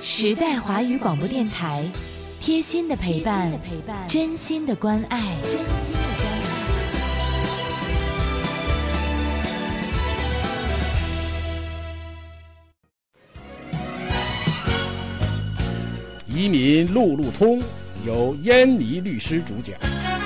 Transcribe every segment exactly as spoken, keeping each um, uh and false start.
时代华语广播电台，贴心的陪伴，真心的关爱，真心的关爱。 移民路路通，由燕妮律师主讲。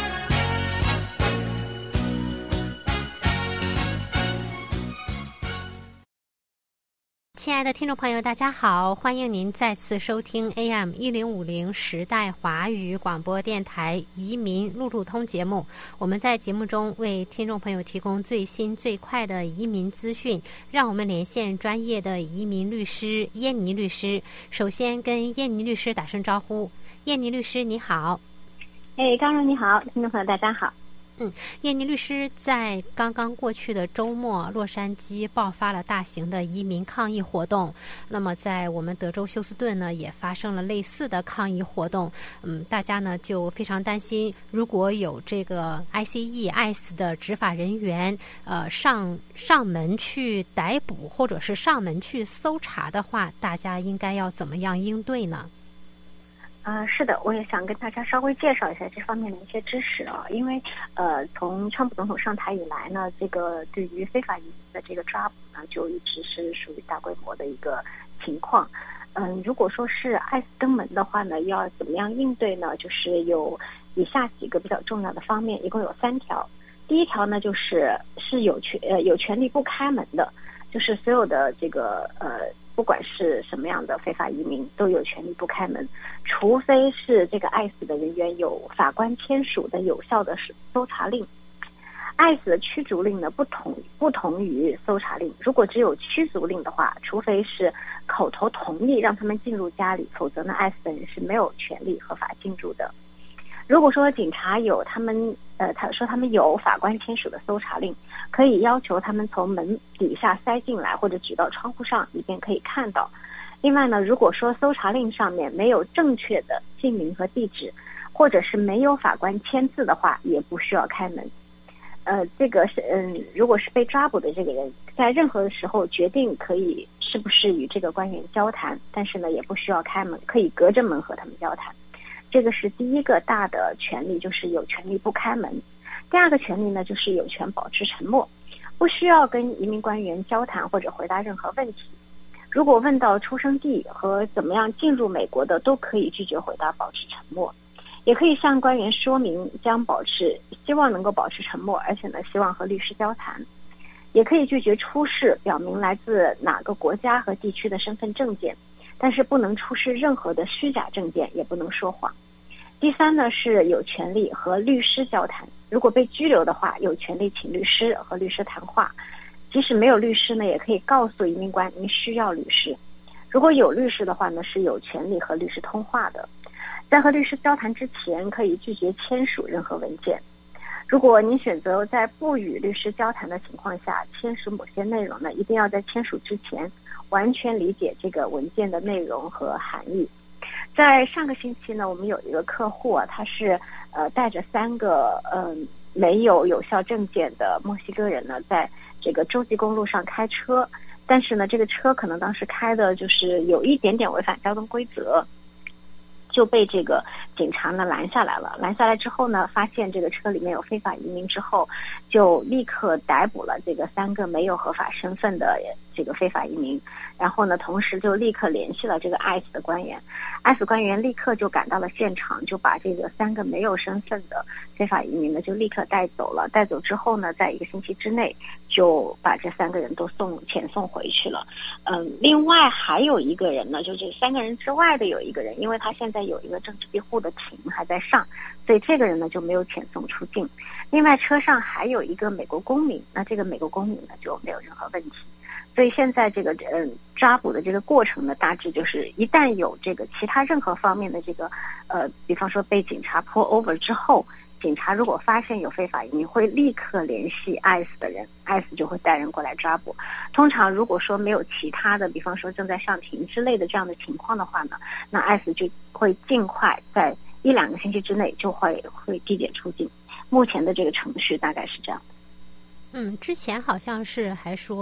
亲爱的听众朋友，大家好，欢迎您再次收听 A M 一零五零时代华语广播电台移民路路通节目。我们在节目中为听众朋友提供最新最快的移民资讯，让我们连线专业的移民律师燕妮律师。首先跟燕妮律师打声招呼。燕妮律师你好。 哎，刚荣你好，听众朋友大家好。 嗯，燕妮律师，在刚刚过去的周末，洛杉矶爆发了大型的移民抗议活动。那么，在我们德州休斯顿呢，也发生了类似的抗议活动。嗯，大家呢就非常担心，如果有这个 I C E、I C E 的执法人员，呃，上上门去逮捕或者是上门去搜查的话，大家应该要怎么样应对呢？ 啊、呃，是的，我也想跟大家稍微介绍一下这方面的一些知识啊，因为呃，从川普总统上台以来呢，这个对于非法移民的这个抓捕呢，就一直是属于大规模的一个情况。嗯、呃，如果说是I C E登门的话呢，要怎么样应对呢？就是有以下几个比较重要的方面，一共有三条。第一条呢，就是是有权呃有权利不开门的，就是所有的这个呃。不管是什么样的非法移民都有权利不开门，除非是这个I C E的人员有法官签署的有效的搜查令。I C E的驱逐令呢不同不同于搜查令，如果只有驱逐令的话，除非是口头同意让他们进入家里，否则呢I C E的人是没有权利合法进入的。如果说警察有他们呃，他说他们有法官签署的搜查令，可以要求他们从门底下塞进来，或者举到窗户上，以便可以看到。另外呢，如果说搜查令上面没有正确的姓名和地址，或者是没有法官签字的话，也不需要开门。呃，这个是嗯，如果是被抓捕的这个人，在任何时候决定可以是不是与这个官员交谈，但是呢，也不需要开门，可以隔着门和他们交谈。这个是第一个大的权利，就是有权利不开门。第二个权利呢，就是有权保持沉默，不需要跟移民官员交谈或者回答任何问题。如果问到出生地和怎么样进入美国的，都可以拒绝回答，保持沉默。也可以向官员说明将保持，希望能够保持沉默，而且呢，希望和律师交谈。也可以拒绝出示表明来自哪个国家和地区的身份证件，但是不能出示任何的虚假证件，也不能说谎。第三呢，是有权利和律师交谈。如果被拘留的话，有权利请律师和律师谈话。即使没有律师呢，也可以告诉移民官您需要律师。如果有律师的话呢，是有权利和律师通话的。在和律师交谈之前，可以拒绝签署任何文件。如果您选择在不与律师交谈的情况下签署某些内容呢，一定要在签署之前完全理解这个文件的内容和含义。在上个星期呢，我们有一个客户啊，他是呃带着三个嗯、呃、没有有效证件的墨西哥人呢，在这个洲际公路上开车，但是呢，这个车可能当时开的就是有一点点违反交通规则，就被这个警察呢拦下来了。拦下来之后呢，发现这个车里面有非法移民之后，就立刻逮捕了这个三个没有合法身份的这个非法移民。然后呢，同时就立刻联系了这个 I C E 的官员 ，I C E 官员立刻就赶到了现场，就把这个三个没有身份的非法移民呢就立刻带走了。带走之后呢，在一个星期之内就把这三个人都送遣送回去了。嗯，另外还有一个人呢，就这三个人之外的有一个人，因为他现在有一个政治庇护的庭还在上，所以这个人呢就没有遣送出境。另外车上还有一个美国公民，那这个美国公民呢就没有任何问题。所以现在这个嗯抓捕的这个过程呢，大致就是一旦有这个其他任何方面的这个呃，比方说被警察 pull over 之后，警察如果发现有非法移民，会立刻联系 I C E 的人 ，I C E 就会带人过来抓捕。通常如果说没有其他的，比方说正在上庭之类的这样的情况的话呢，那 I C E 就会尽快在一两个星期之内就会会递解出境。目前的这个程序大概是这样的。 嗯，之前好像是还说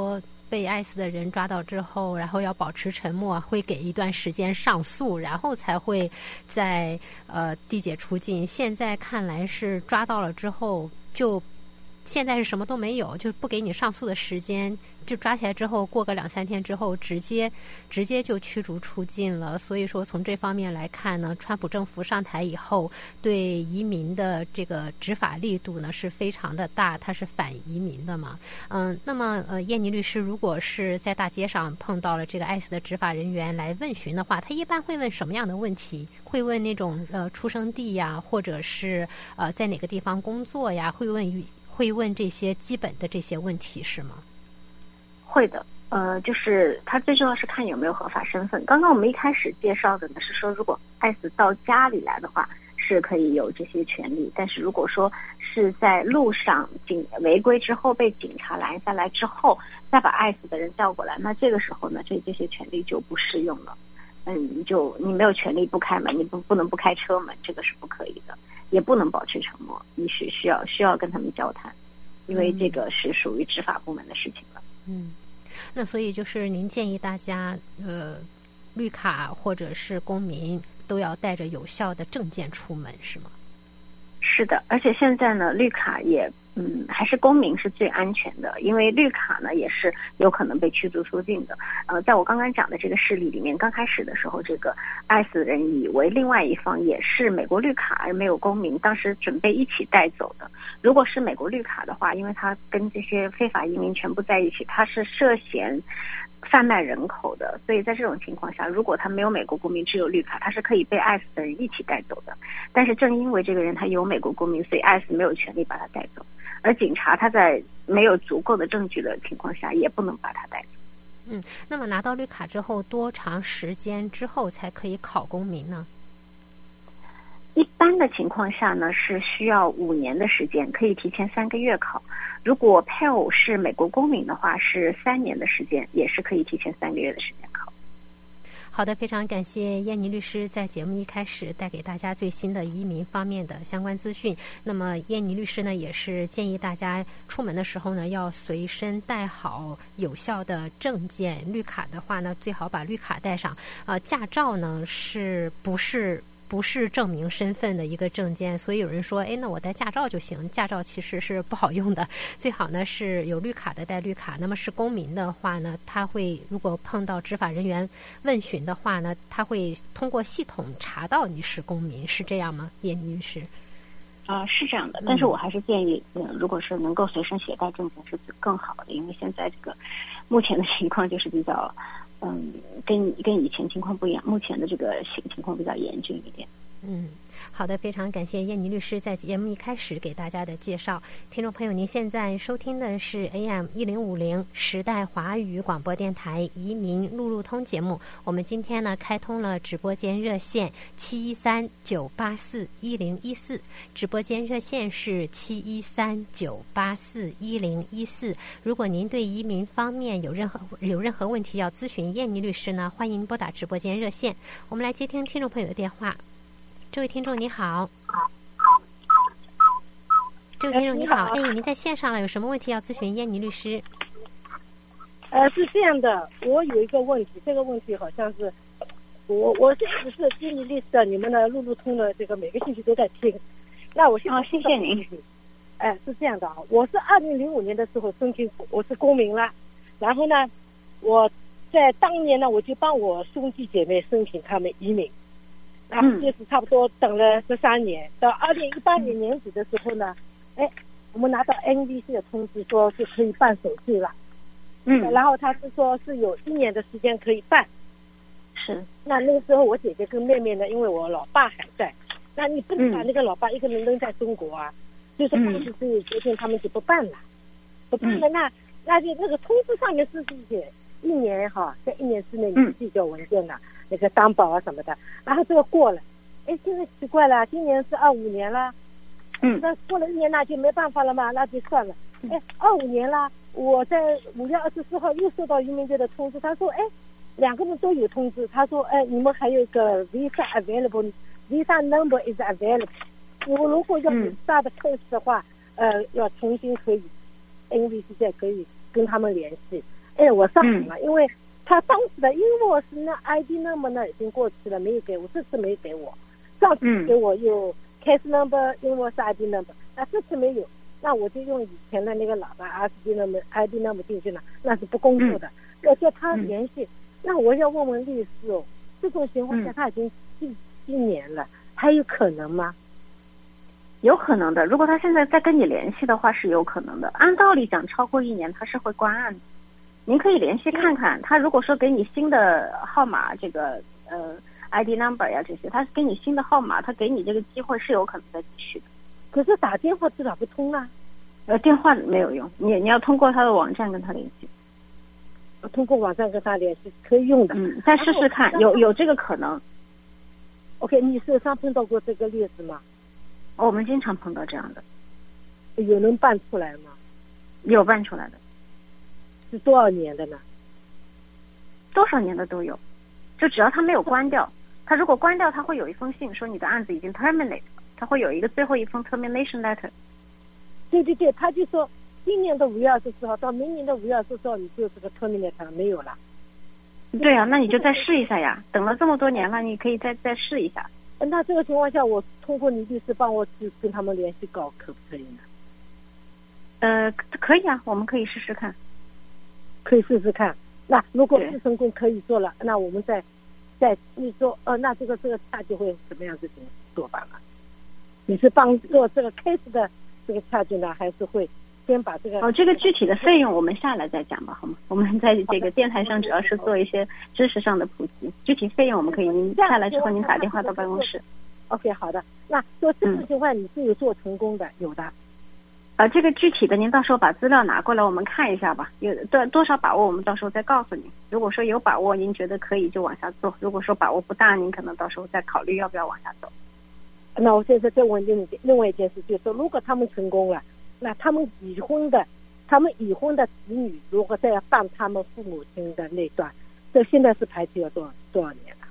被I C E的人抓到之后，然后要保持沉默，会给一段时间上诉，然后才会在呃递解出境。现在看来是抓到了之后就。现在是什么都没有，就不给你上诉的时间，就抓起来之后过个两三天之后直接直接就驱逐出境了。所以说从这方面来看呢，川普政府上台以后对移民的这个执法力度呢是非常的大，它是反移民的嘛。嗯，那么呃燕妮律师，如果是在大街上碰到了这个I C E的执法人员来问询的话，他一般会问什么样的问题？会问那种呃出生地呀，或者是呃在哪个地方工作呀，会问会问这些基本的这些问题是吗？ 会的，呃，就是他最重要是看有没有合法身份。刚刚我们一开始介绍的呢是说，如果I C E到家里来的话，是可以有这些权利。但是如果说是在路上警违规之后被警察拦下来之后，再把I C E的人叫过来，那这个时候呢，这这些权利就不适用了。嗯，你就你没有权利不开门，你不不能不开车门，这个是不可以的。也不能保持沉默，你是需要需要跟他们交谈，因为这个是属于执法部门的事情了。 嗯，那所以就是您建议大家，呃，绿卡或者是公民都要带着有效的证件出门，是吗？ 是的，而且现在呢，绿卡也嗯还是公民是最安全的，因为绿卡呢也是有可能被驱逐出境的。呃，在我刚刚讲的这个事例里面，刚开始的时候，这个I C E人以为另外一方也是美国绿卡而没有公民，当时准备一起带走的。如果是美国绿卡的话，因为他跟这些非法移民全部在一起，他是涉嫌贩卖人口的，所以在这种情况下，如果他没有美国公民，只有绿卡，他是可以被I C E的人一起带走的。但是正因为这个人他有美国公民，所以I C E没有权利把他带走，而警察他在没有足够的证据的情况下，也不能把他带走。 嗯，那么拿到绿卡之后，多长时间之后才可以考公民呢？ 一般的情况下呢，是需要五年的时间，可以提前三个月考。如果配偶是美国公民的话，是三年的时间，也是可以提前三个月的时间考。 好的，非常感谢燕妮律师在节目一开始带给大家最新的移民方面的相关资讯。那么燕妮律师呢，也是建议大家出门的时候呢，要随身带好有效的证件。绿卡的话呢，最好把绿卡带上。呃，驾照呢，是不是？不是证明身份的一个证件，所以有人说，哎，那我带驾照就行。驾照其实是不好用的，最好呢是有绿卡的带绿卡。那么是公民的话呢，他会如果碰到执法人员问询的话呢，他会通过系统查到你是公民，是这样吗？燕妮律师？ 啊、呃，是这样的，但是我还是建议，嗯、呃，如果是能够随身携带证件是更好的，因为现在这个目前的情况就是比较。嗯，跟跟以前情况不一样，目前的这个情况比较严峻一点。 嗯，好的，非常感谢燕妮律师在节目一开始给大家的介绍。听众朋友，您现在收听的是 A M 一零五零时代华语广播电台移民路路通节目。我们今天呢开通了直播间热线七一三九八四一零一四，直播间热线是七一三九八四一零一四。如果您对移民方面有任何有任何问题要咨询燕妮律师呢，欢迎拨打直播间热线。我们来接听听众朋友的电话。这位听众你好，这位听众你好，哎，您在线上了，有什么问题要咨询燕妮律师？ 呃，是这样的，我有一个问题，这个问题好像是我我是一直是燕妮律师的，你们的路路通的这个每个星期都在听。那我现在、 哦、谢谢您。 哎、呃，是这样的啊，我是二零零五年的时候申请，我是公民了，然后呢，我在当年呢，我就帮我兄弟姐妹申请他们移民。然后就是差不多等了十三年，嗯、到二零一八年年底的时候呢，哎，我们拿到 N V C 的通知，说是可以办手续了。嗯，然后他是说是有一年的时间可以办。 是。 那那个时候我姐姐跟妹妹呢，因为我老爸还在，那你不能把那个老爸一个人扔在中国啊，嗯、就是当时就决定他们就不办了，不办了。嗯、那那就那个通知上面是写一年哈，在一年之内你递交文件了。嗯那个担保啊什么的，然后这个过了，哎，现在奇怪了，今年是二五年了，嗯，那过了一年那就没办法了嘛，那就算了。哎，二五年了，我在五月二十四号又收到移民局的通知，他说，哎，两个人都有通知，他说，哎，你们还有一个 visa available，visa number is available， 我如果要有大的 case 的话，呃，要重新可以 N V C 再可以跟他们联系。 哎，我上了、嗯，因为他当时的，因为我是那 I D number 呢已经过去了，没有给我，这次没给我，上次给我有 case number，、嗯、因为我是 I D number， 那这次没有，那我就用以前的那个老板 I D number I D number 进去了，那是不公平的，要叫他联系。嗯、那我要问问律师哦，这种情况下他已经第七年了，还有可能吗？ 有可能的，如果他现在再跟你联系的话是有可能的。按道理讲，超过一年他是会关案的。您可以联系看看，他如果说给你新的号码，这个呃 I D number 呀这些，他给你新的号码，他给你这个机会是有可能再继续的。 可是打电话是打不通啊， 呃，电话没有用，你你要通过他的网站跟他联系。 通过网站跟他联系可以用的， 嗯，再试试看，有有这个可能。 OK， 你手上碰到过这个例子吗？ 哦，我们经常碰到这样的。 有能办出来吗？ 有办出来的。 是多少年的呢？ 多少年的都有，就只要他没有关掉，他如果关掉，他会有一封信说你的案子已经 terminate， 他会有一个最后一封 termination letter。 对对对，他就说今年的五月二十四号到明年的五月二十四号，你就这个 terminate 没有了。 对啊，那你就再试一下呀，等了这么多年了，你可以再再试一下。 那这个情况下，我通过你律师帮我去跟他们联系搞，可不可以呢？ 呃，可以啊，我们可以试试看， 可以试试看。那如果是成功可以做了，那我们再再你说，呃，那这个这个差距会怎么样子的做法呢？你是帮做这个 case 的这个差距呢，还是会先把这个？ 哦，这个具体的费用我们下来再讲吧，好吗？我们在这个电台上主要是做一些知识上的普及，具体费用我们可以您下来之后您打电话到办公室。 OK， 好的。那做这种情况你是有做成功的，有的。 呃，这个具体的您到时候把资料拿过来，我们看一下吧。有多多少把握，我们到时候再告诉您。如果说有把握，您觉得可以就往下做；如果说把握不大，您可能到时候再考虑要不要往下走。 那我现在再问另另外一件事，就是说，如果他们成功了，那他们已婚的，他们已婚的子女，如果再要办他们父母亲的那段，这现在是排期要多少多少年了？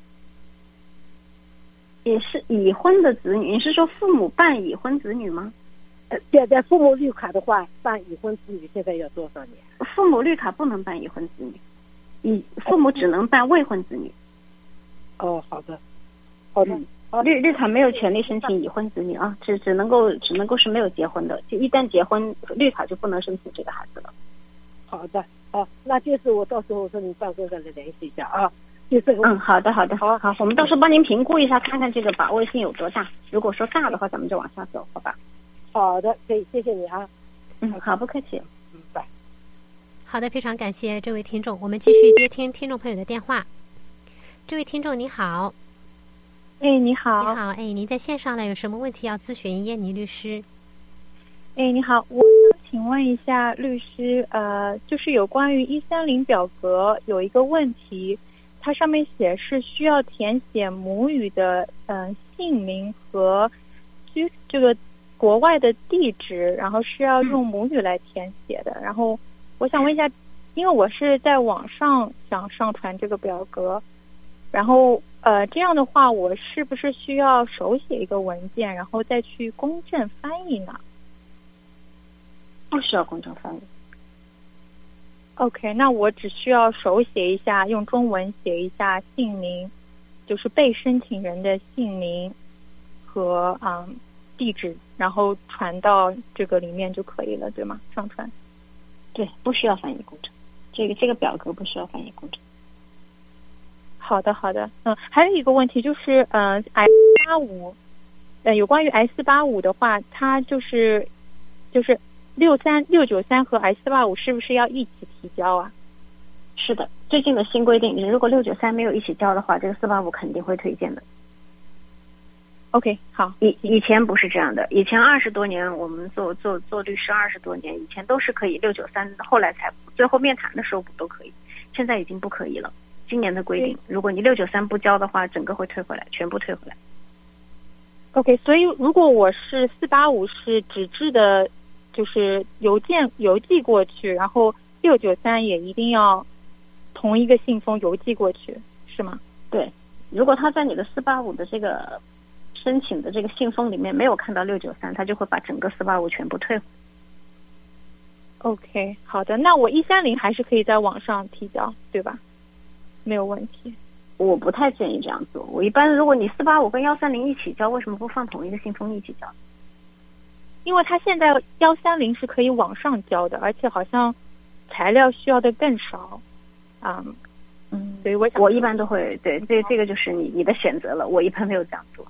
也是已婚的子女，你是说父母办已婚子女吗？ 呃，现在父母绿卡的话，办已婚子女现在要多少年？ 父母绿卡不能办已婚子女，已父母只能办未婚子女。 哦，好的，好的。 嗯绿绿卡没有权利申请已婚子女啊，只只能够只能够是没有结婚的，就一旦结婚，绿卡就不能申请这个孩子了。 好的，好，那就是我到时候说你办公室来联系一下啊，就这个。 嗯，好的，好的，好，好，我们到时候帮您评估一下，看看这个把握性有多大。如果说大的话，咱们就往下走，好吧？ 好的，可以，谢谢你啊。 嗯，好，不客气。 嗯，拜。 好的，非常感谢这位听众，我们继续接听听众朋友的电话。这位听众你好。 哎，你好。 你好，哎，您在线上呢，有什么问题要咨询燕妮律师？ 哎，你好，我想请问一下律师，呃，就是有关于一三零表格有一个问题，它上面写是需要填写母语的嗯、呃、姓名和居这个国外的地址，然后是要用母语来填写的。然后我想问一下，因为我是在网上想上传这个表格，然后。呃，这样的话，我是不是需要手写一个文件，然后再去公证翻译呢？ 不需要公证翻译。 OK， 那我只需要手写一下，用中文写一下姓名，就是被申请人的姓名和嗯地址，然后传到这个里面就可以了，对吗？上传。 对，不需要翻译公证，这个这个表格不需要翻译公证。 好的，好的，嗯，还有一个问题就是，呃 ，S 八五，呃，有关于 S 八五的话，它就是就是六三六九三和 S 八五是不是要一起提交啊？ 是的，最近的新规定，如果六九三没有一起交的话，这个四八五肯定会推荐的。 OK， 好， 以以前不是这样的，以前二十多年我们做做做律师二十多年，以前都是可以六九三，后来才最后面谈的时候不都可以，现在已经不可以了。今年的规定，如果你六九三不交的话，整个会退回来，全部退回来。 OK， 所以如果我是四八五是纸质的，就是邮件邮寄过去，然后六九三也一定要同一个信封邮寄过去，是吗？ 对，如果他在你的四八五的这个申请的这个信封里面没有看到六九三，他就会把整个四八五全部退回来。 OK， 好的，那我一三零还是可以在网上提交，对吧？没有问题。 我不太建议这样做。我一般，如果你四八五跟幺三零一起交，为什么不放同一个信封一起交？ 因为它现在幺三零是可以网上交的，而且好像材料需要的更少，啊、嗯，嗯，所以我想我一般都会对，这这个就是你你的选择了，我一般没有这样做。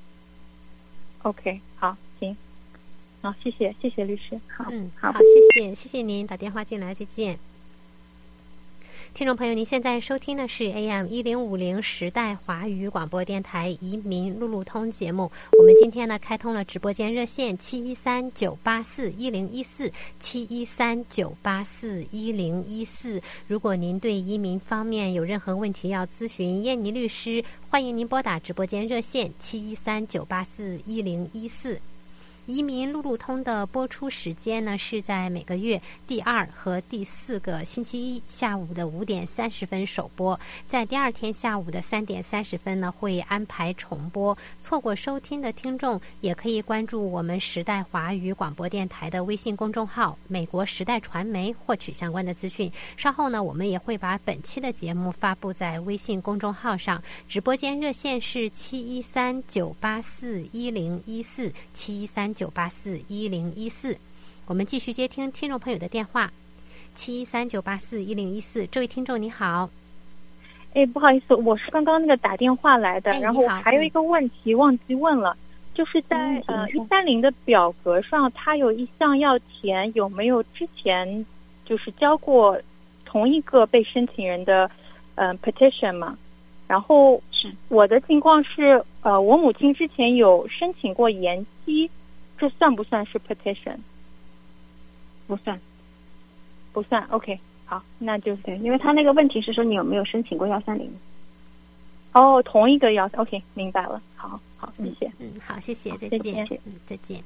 OK， 好，行，好，谢谢，谢谢律师。 好， 嗯， 好， 好，谢谢，谢谢您打电话进来，再见。听众朋友，您现在收听的是 A M 一零五零时代华语广播电台移民路路通节目。我们今天呢开通了直播间热线七一三九八四一零一四七一三九八四一零一四。如果您对移民方面有任何问题要咨询燕妮律师，欢迎您拨打直播间热线七一三九八四一零一四。移民路路通的播出时间呢是在每个月第二和第四个星期一下午的五点三十分首播，在第二天下午的三点三十分呢会安排重播。错过收听的听众也可以关注我们时代华语广播电台的微信公众号美国时代传媒获取相关的资讯。稍后呢我们也会把本期的节目发布在微信公众号上。直播间热线是七一三九八四一零一四七一三九八四一零一四。我们继续接听听众朋友的电话，七一三九八四一零一四。这位听众你好。 哎，不好意思，我是刚刚那个打电话来的，然后我还有一个问题忘记问了，就是在、嗯、呃一三零的表格上，它有一项要填有没有之前就是交过同一个被申请人的呃 petition 嘛？然后我的情况是，呃，我母亲之前有申请过延期，这算不算是 petition？ 不算， 不算。OK， 好，那就对，因为他那个问题是说你有没有申请过幺三零。 哦，同一个幺 OK， 明白了。好，好，谢谢。 嗯，好，谢谢，再见。嗯，再见。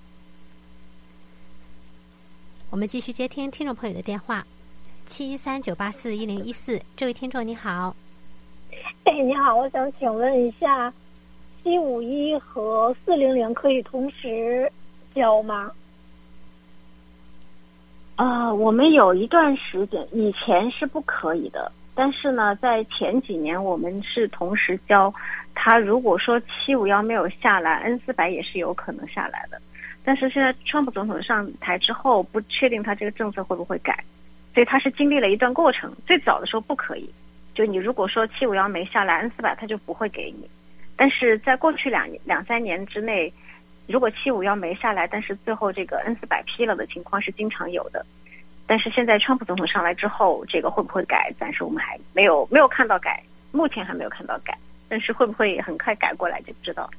我们继续接听听众朋友的电话，七一三九八四一零一四。这位听众你好。 哎，你好，我想请问一下，七五一和四零零可以同时交吗？ 啊、呃，我们有一段时间以前是不可以的，但是呢，在前几年我们是同时交。他如果说七五幺没有下来 ，N 四百也是有可能下来的。但是现在川普总统上台之后，不确定他这个政策会不会改，所以他是经历了一段过程。最早的时候不可以。就你如果说七五幺没下来 ，N 四百他就不会给你。但是在过去两两三年之内，如果七五幺没下来，但是最后这个 N 四百批了的情况是经常有的。但是现在川普总统上来之后，这个会不会改，暂时我们还没有没有看到改，目前还没有看到改。但是会不会很快改过来就不知道。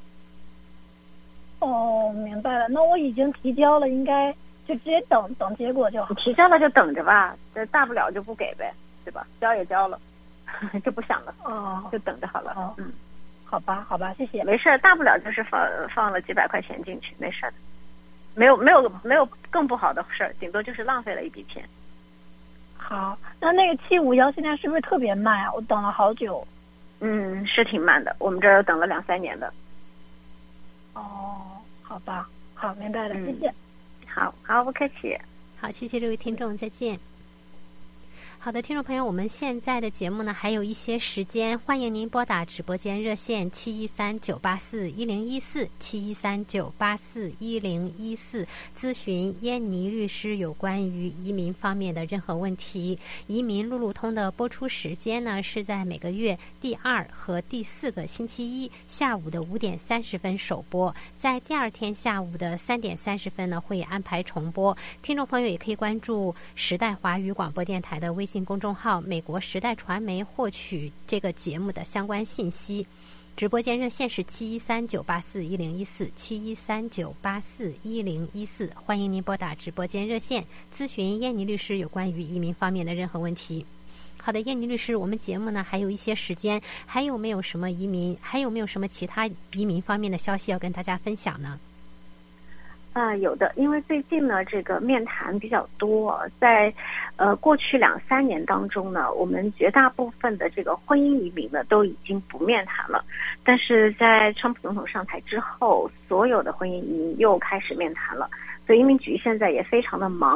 哦，明白了。那我已经提交了，应该就直接等等结果就好。 提交了就等着吧，这大不了就不给呗，对吧？交也交了。就不想了， 哦， 就等着好了。 哦、 嗯， 好吧，好吧，谢谢。 没事，大不了就是放放了几百块钱进去，没事的，没有没有没有更不好的事儿，顶多就是浪费了一笔钱。 好，那那个七五幺现在是不是特别慢啊？我等了好久。 嗯，是挺慢的，我们这儿等了两三年的。 哦，好吧，好，明白了， 嗯、 谢谢。 好好，不客气。 好，谢谢这位听众，再见。好的，听众朋友，我们现在的节目呢还有一些时间，欢迎您拨打直播间热线七一三九八四一零一四七一三九八四一零一四，咨询燕妮律师有关于移民方面的任何问题。移民路路通的播出时间呢是在每个月第二和第四个星期一下午的五点三十分首播，在第二天下午的三点三十分呢会安排重播。听众朋友也可以关注时代华语广播电台的微信公众号美国时代传媒获取这个节目的相关信息。直播间热线是七一三九八四一零一四七一三九八四一零一四，欢迎您拨打直播间热线咨询燕妮律师有关于移民方面的任何问题。好的，燕妮律师，我们节目呢还有一些时间，还有没有什么移民还有没有什么其他移民方面的消息要跟大家分享呢？ 啊、呃，有的，因为最近呢，这个面谈比较多，在呃过去两三年当中呢，我们绝大部分的这个婚姻移民呢都已经不面谈了，但是在川普总统上台之后，所有的婚姻移民又开始面谈了，所以移民局现在也非常的忙。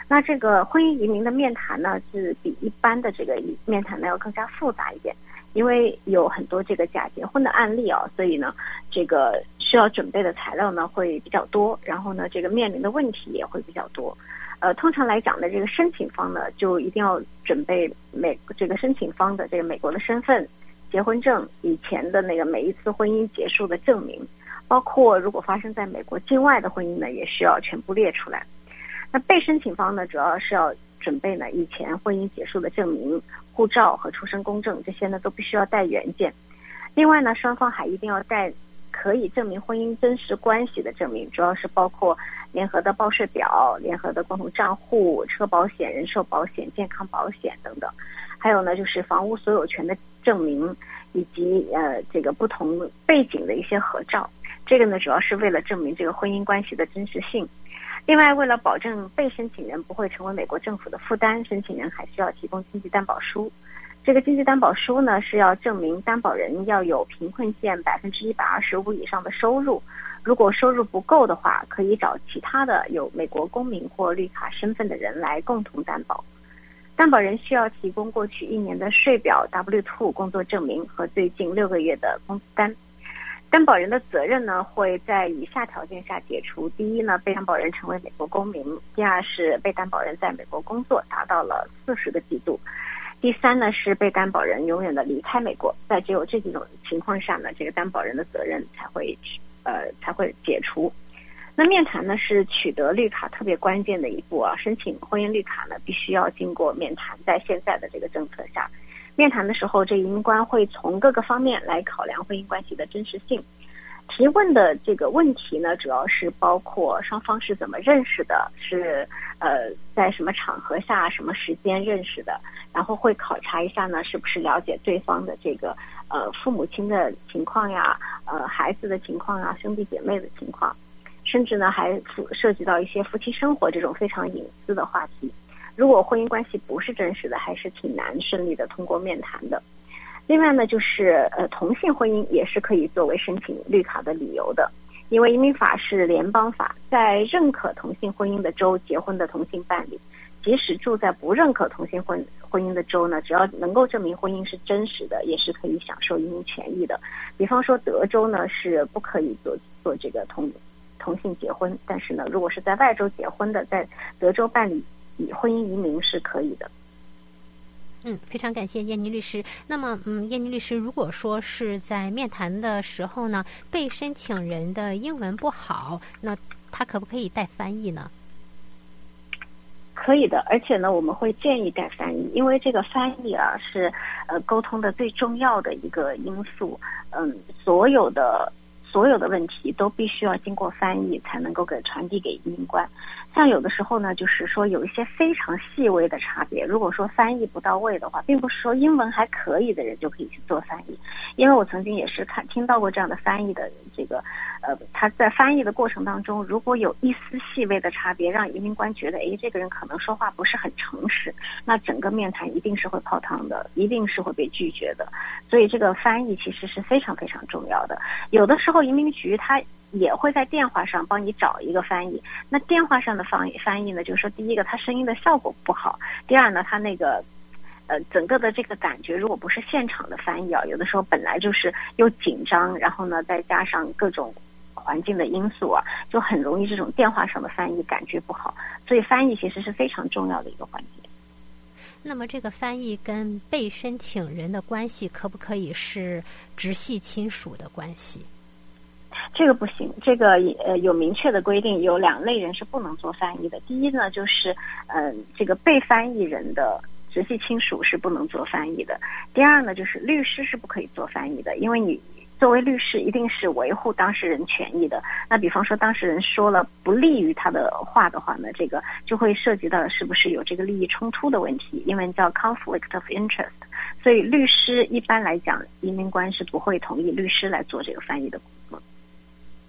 那这个婚姻移民的面谈呢，是比一般的这个面谈呢要更加复杂一点，因为有很多这个假结婚的案例啊，所以呢，这个需要准备的材料呢会比较多，然后呢，这个面临的问题也会比较多。呃，通常来讲呢，这个申请方呢就一定要准备美这个申请方的这个美国的身份、结婚证、以前的那个每一次婚姻结束的证明，包括如果发生在美国境外的婚姻呢，也需要全部列出来。那被申请方呢，主要是要准备呢以前婚姻结束的证明、护照和出生公证，这些呢都必须要带原件。另外呢，双方还一定要带可以证明婚姻真实关系的证明，主要是包括联合的报税表、联合的共同账户、车保险、人寿保险、健康保险等等。还有呢，就是房屋所有权的证明，以及呃这个不同背景的一些合照。这个呢，主要是为了证明这个婚姻关系的真实性。另外，为了保证被申请人不会成为美国政府的负担，申请人还需要提供经济担保书。这个经济担保书呢，是要证明担保人要有贫困线百分之一百二十五以上的收入。如果收入不够的话，可以找其他的有美国公民或绿卡身份的人来共同担保。担保人需要提供过去一年的税表 W 二 工作证明和最近六个月的工资单。担保人的责任呢，会在以下条件下解除：第一呢，被担保人成为美国公民；第二是被担保人在美国工作达到了四十个季度；第三呢是被担保人永远的离开美国。在只有这几种情况下呢，这个担保人的责任才会呃才会解除。那面谈呢是取得绿卡特别关键的一步啊，申请婚姻绿卡呢必须要经过面谈。在现在的这个政策下，面谈的时候，这移民官会从各个方面来考量婚姻关系的真实性。提问的这个问题呢，主要是包括双方是怎么认识的，是呃在什么场合下、什么时间认识的，然后会考察一下呢，是不是了解对方的这个呃父母亲的情况呀、呃孩子的情况呀、兄弟姐妹的情况，甚至呢还涉及到一些夫妻生活这种非常隐私的话题。如果婚姻关系不是真实的，还是挺难顺利的通过面谈的。另外呢，就是呃同性婚姻也是可以作为申请绿卡的理由的，因为移民法是联邦法，在认可同性婚姻的州结婚的同性伴侣，即使住在不认可同性婚婚姻的州呢，只要能够证明婚姻是真实的，也是可以享受移民权益的。比方说德州呢是不可以做做这个同同性结婚，但是呢，如果是在外州结婚的，在德州办理以婚姻移民是可以的。 嗯，非常感谢燕妮律师。那么，嗯，燕妮律师，如果说是在面谈的时候呢，被申请人的英文不好，那他可不可以带翻译呢？ 可以的，而且呢，我们会建议带翻译，因为这个翻译啊是呃沟通的最重要的一个因素。嗯，所有的所有的问题都必须要经过翻译才能够给传递给移民官。像有的时候呢，就是说有一些非常细微的差别，如果说翻译不到位的话，并不是说英文还可以的人就可以去做翻译。因为我曾经也是看听到过这样的翻译的这个呃他在翻译的过程当中，如果有一丝细微的差别让移民官觉得诶这个人可能说话不是很诚实，那整个面谈一定是会泡汤的，一定是会被拒绝的。所以这个翻译其实是非常非常重要的。有的时候移民局他也会在电话上帮你找一个翻译，那电话上的翻译翻译呢，就是说第一个他声音的效果不好，第二呢他那个呃整个的这个感觉如果不是现场的翻译啊，有的时候本来就是又紧张，然后呢再加上各种环境的因素啊，就很容易这种电话上的翻译感觉不好，所以翻译其实是非常重要的一个环节。 那么这个翻译跟被申请人的关系可不可以是直系亲属的关系？ 这个不行，这个呃有明确的规定，有两类人是不能做翻译的。第一呢，就是嗯、呃、这个被翻译人的直系亲属是不能做翻译的。第二呢，就是律师是不可以做翻译的，因为你作为律师一定是维护当事人权益的。那比方说当事人说了不利于他的话的话呢，这个就会涉及到是不是有这个利益冲突的问题，因为叫 conflict of interest。所以律师一般来讲，移民官是不会同意律师来做这个翻译的工作。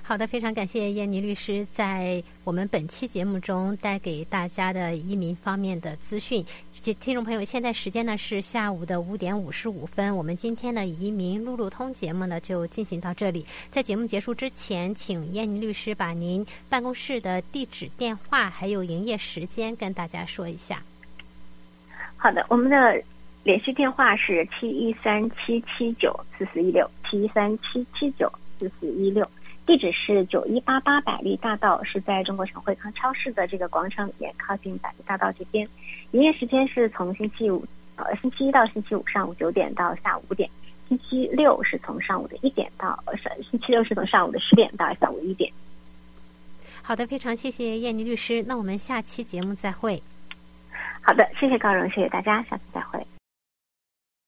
好的，非常感谢燕妮律师在我们本期节目中带给大家的移民方面的资讯。听众朋友，现在时间呢是下午的五点五十五分，我们今天的移民路路通节目呢就进行到这里。在节目结束之前，请燕妮律师把您办公室的地址、电话还有营业时间跟大家说一下。 好的，我们的联系电话是七一三七七九四四一六，七一三七七九四四一六。地址是九一八八百利大道，是在中国城惠康超市的这个广场里面，靠近百利大道这边。营业时间是从星期五呃星期一到星期五上午九点到下午五点，星期六是从上午的一点到呃星期六是从上午的十点到下午一点。 好的，非常谢谢燕妮律师，那我们下期节目再会。 好的，谢谢高荣，谢谢大家，下次再会。